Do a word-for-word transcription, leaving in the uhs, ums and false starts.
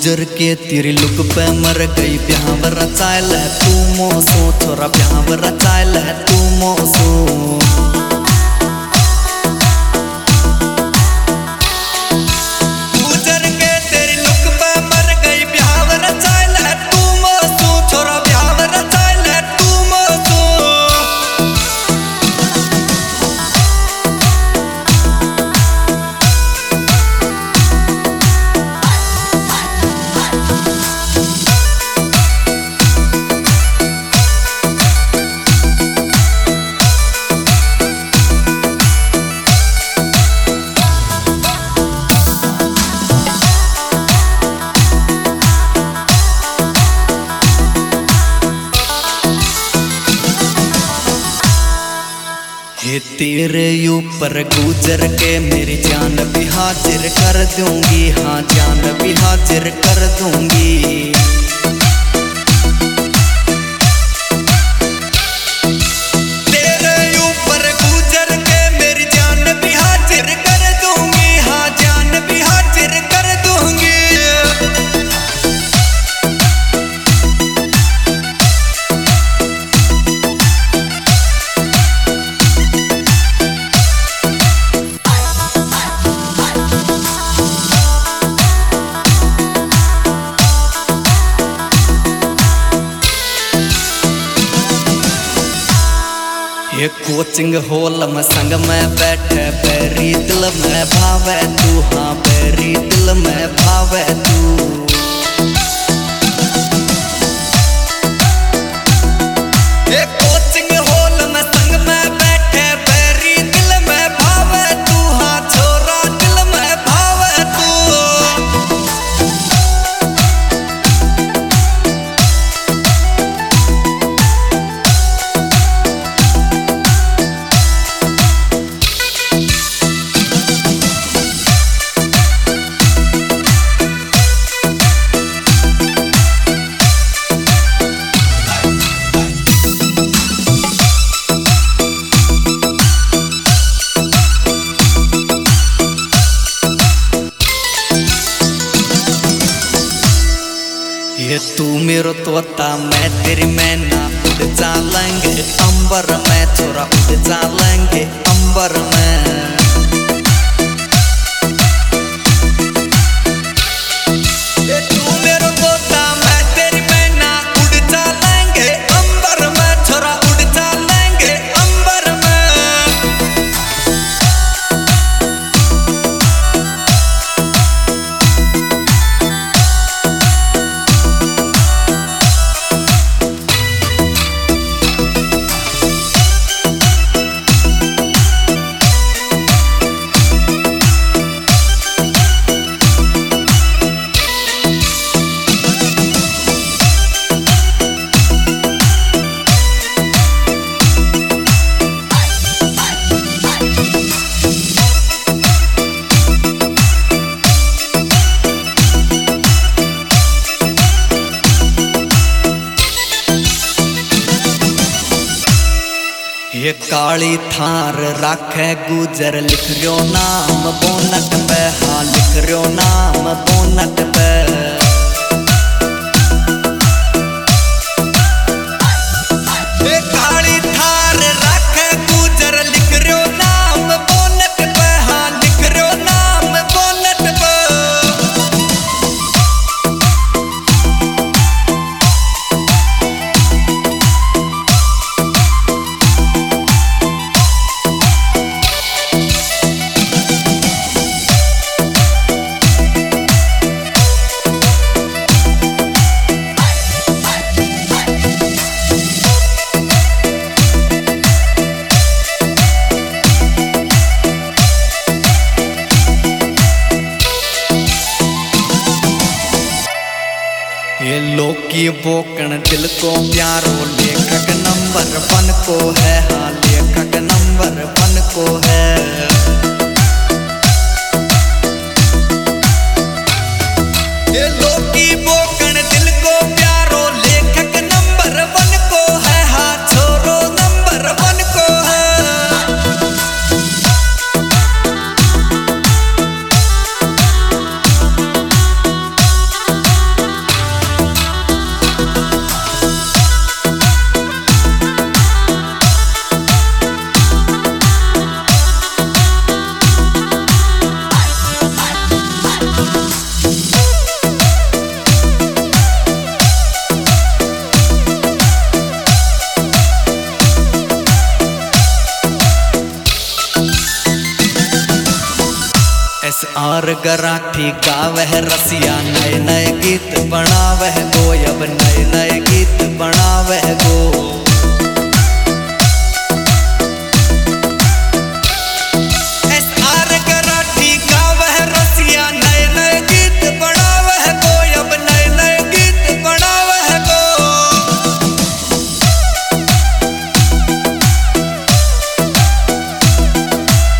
गुजर के तेरी लुक पे मर गई ब्याह रचायल है तू मोसो छोरा ब्याह रचायल है तू मोसो ये तेरे ऊपर गुजर के मेरी जान भी हाजिर कर दूंगी, हाँ जान भी हाजिर कर दूंगी। तेरे ऊपर गुजर के मेरी जान भी हाजिर कर दूंगी, हाँ जान भी हाजिर कर दूंगी। ये कोचिंग हॉल में संग में बैठे बेरी दिल में भावे तू, हाँ बेरी दिल में भावे तू। ये कोचिंग हॉल में संग में बैठे बेरी दिल में भावे तू, हाँ छोरा दिल में भावे तू। ये तू मेरो तोता मैं तेरी मैना, उड़ जालेंगे अंबर में छोरा उड़ जालेंगे अंबर में। ये तू मेरो तोता मैं तेरी मैना, उड़ जालेंगे अंबर में छोरा उड़ जालेंगे अंबर में। ये काली थार राखे गुजर लिख रियो नाम बोनट पे, हाँ लिख रियो नाम बोनट पे। ये काली थार राखे गुजर लिख रियो नाम बोनट पे, हाँ लिख रियो नाम बोनट पे। ये लोकी बोकन दिल को प्यारो लेखक नंबर वन को है, हाँ लेखक नंबर वन को है। ये लोकी बोकन दिल को प्यारो लेखक नंबर वन को है, हाँ छोरो नंबर वन को है। एस आर गराठी गावह रसिया नए नए गीत बनावह गो, अब नए नए गीत बनावह गो।